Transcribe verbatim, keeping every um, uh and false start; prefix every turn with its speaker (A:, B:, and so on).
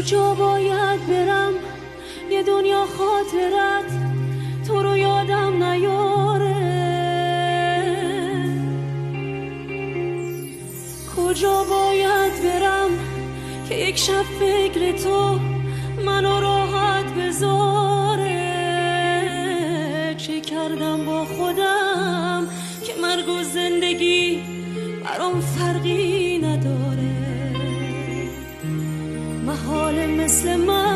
A: کجا باید برم یه دنیا خاطرت تو رو یادم نیاره، کجا باید برم که یک شب فکر تو منو راحت بذاره، چه کردم با خودم که مرگ و زندگی برام فرقی نداره، محال مثل من